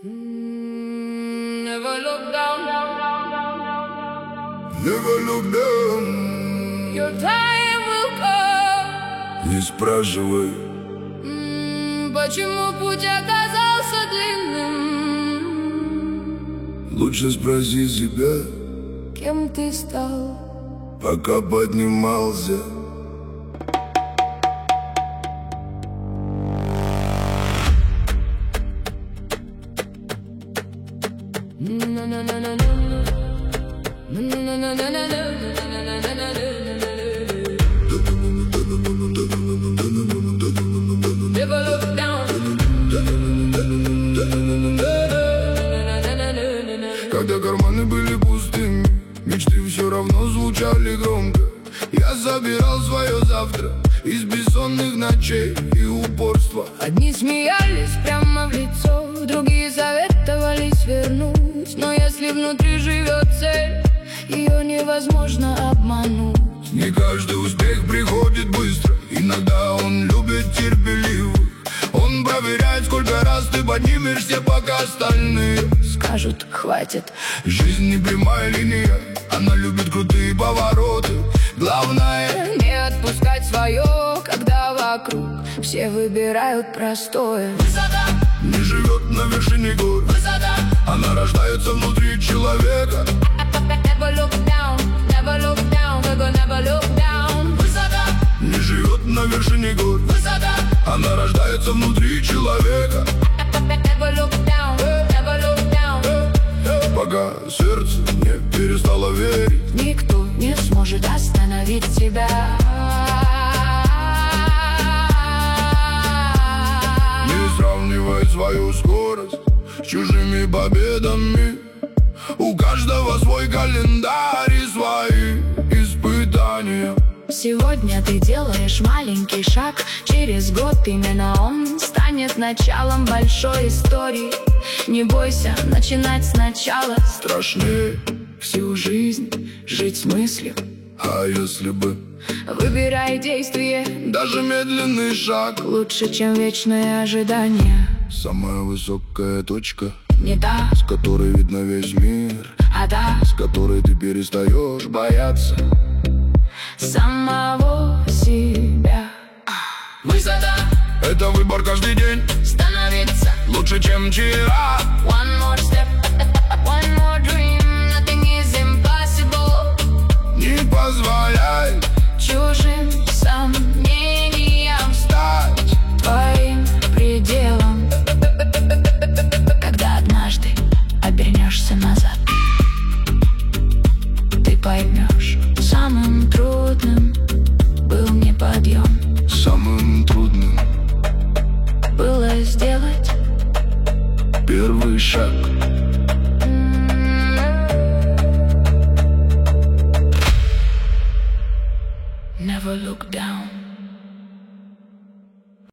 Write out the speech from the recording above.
Never look down. Never look down. Your time will come. Не спрашивай, Почему путь оказался длинным? лучше спроси себя, Кем ты стал? пока поднимался. Never look down. Когда карманы были пустыми, мечты все равно звучали громко. Я забирал свое завтра из бессонных ночей и упорства. Одни смеялись прямо в лицо, другие советовали свернуть. Но если внутри живет цель, ее невозможно обмануть. Не каждый успех приходит быстро, иногда он любит терпеливых. Он проверяет, сколько раз ты поднимешься, пока остальные Скажут, хватит. Жизнь не прямая линия, она любит крутые повороты. Главное Не отпускать свое, когда вокруг все выбирают простое. Высота, не живет на вершине гор, высота. она рождается внутри человека. Never look down, never look down, never look down. Высота, Не живет на вершине гор, высота. она рождается внутри человека. Never look down, never look down. Пока сердце не перестало верить, Никто не сможет остановить тебя. не сравнивай свою скорость с чужими победами. У каждого свой календарь и свои испытания. Сегодня ты делаешь маленький шаг, через год именно он станет началом большой истории. Не бойся начинать сначала. Страшнее Всю жизнь жить с мыслью. А если бы Выбирай действие, даже медленный шаг, лучше, чем вечное ожидание. самая высокая точка, Не та, с которой видно весь мир, а та с которой ты перестаешь бояться самого себя. Высота, это выбор каждый день, становиться лучше, чем вчера. one more step, one more dream. Nothing is impossible. Не позволяй Чужим сомнениям стать твоим пределом. Когда однажды обернешься назад, ты поймешь, самым трудным был не подъем, самым трудным было сделать первый шаг. Never look down.